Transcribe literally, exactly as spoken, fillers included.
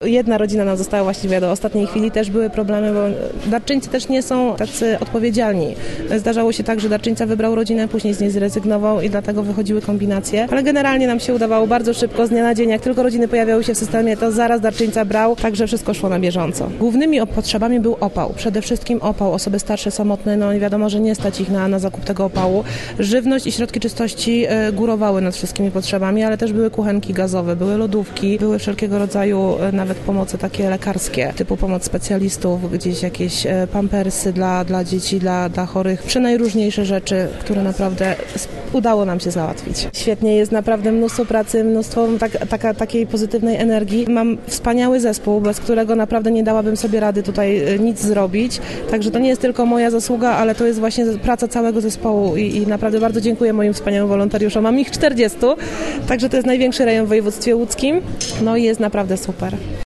jedna rodzina nam została właściwie do ostatniej chwili, też były problemy, bo darczyńcy też nie są tacy odpowiedzialni. Zdarzało się tak, że darczyńca wybrał rodzinę, później z niej zrezygnował i dlatego wychodziły kombinacje, ale generalnie nam się udawało bardzo szybko, z dnia na dzień, jak tylko rodziny pojawiały się w systemie, to zaraz darczyńca brał, także wszystko szło na bieżąco. Głównymi potrzebami był opał, przede wszystkim opał. Osoby starsze, samotne, no nie wiadomo, że nie stać ich na, na zakup tego opału. Żywność i środki czystości y, górowały nad wszystkimi potrzebami, ale też były kuchenki gazowe, były lodówki, były wszelkiego rodzaju y, nawet pomocy takie lekarskie, typu pomoc specjalistów, gdzieś jakieś y, pampersy dla, dla dzieci, dla, dla chorych, przenajróżniejsze rzeczy, które naprawdę udało nam się załatwić. Świetnie, jest naprawdę mnóstwo pracy, mnóstwo tak, taka, takiej pozytywnej energii. Mam wspaniały zespół, bez którego naprawdę nie dałabym sobie rady tutaj y, nic zrobić, także to nie jest tylko moja zasługa, ale to jest właśnie praca całego zespołu i, i naprawdę bardzo dziękuję moim wspaniałym wolontariuszom. Mam ich czterdziestu, także to jest największy rejon w województwie łódzkim, no i jest naprawdę super.